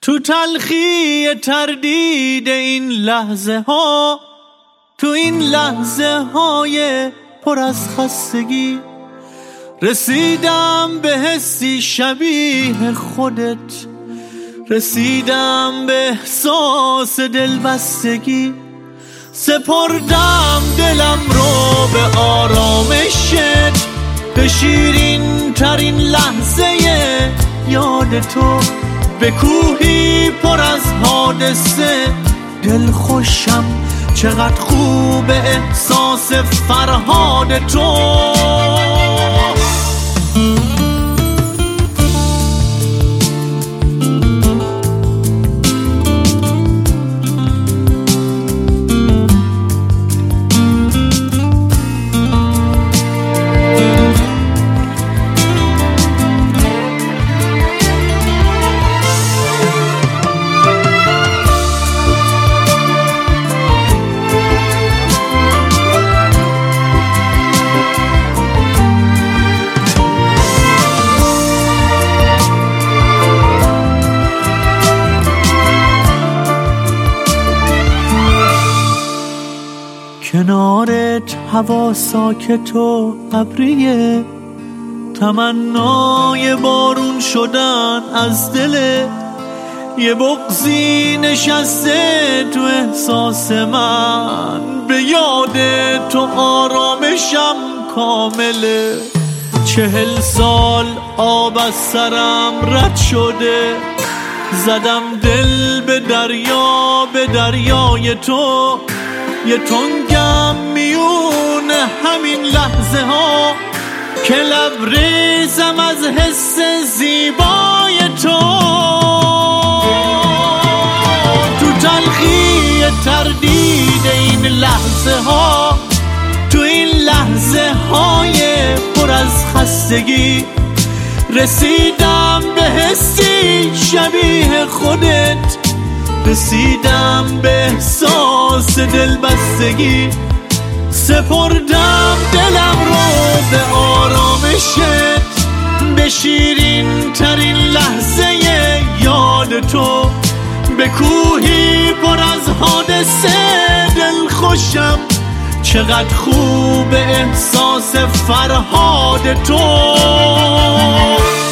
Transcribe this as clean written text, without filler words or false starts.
تو تلخی تردید این لحظه ها، تو این لحظه های پر از خستگی، رسیدم به حسی شبیه خودت، رسیدم به احساس دلبستگی، سپردم دلم رو به آرامشت، به شیرین ترین لحظه یاد تو، به کوهی پر از حادثه. دل خوشم چقدر خوب احساس فرهاد تو. کنارت هوا ساکت و ابریه، تمنای بارون شدن از دل، یه بغضی نشسته تو احساس من، به یاد تو آرامشم کامله. 40 سال آب از سرم رد شده، زدم دل به دریا، به دریای تو، یه تنگم میون همین لحظه ها که لبریزم از حس زیبای تو. تو تلخی تردید این لحظه ها، تو این لحظه های پر از خستگی، رسیدم به حسی شبیه خودت، رسیدم به احساس دلبستگی، سپردم دلم رو به آرامشت، به شیرین ترین لحظه یاد تو، به کوهی پر از حادثه. دل خوشم چقدر خوب احساس فرهاد تو.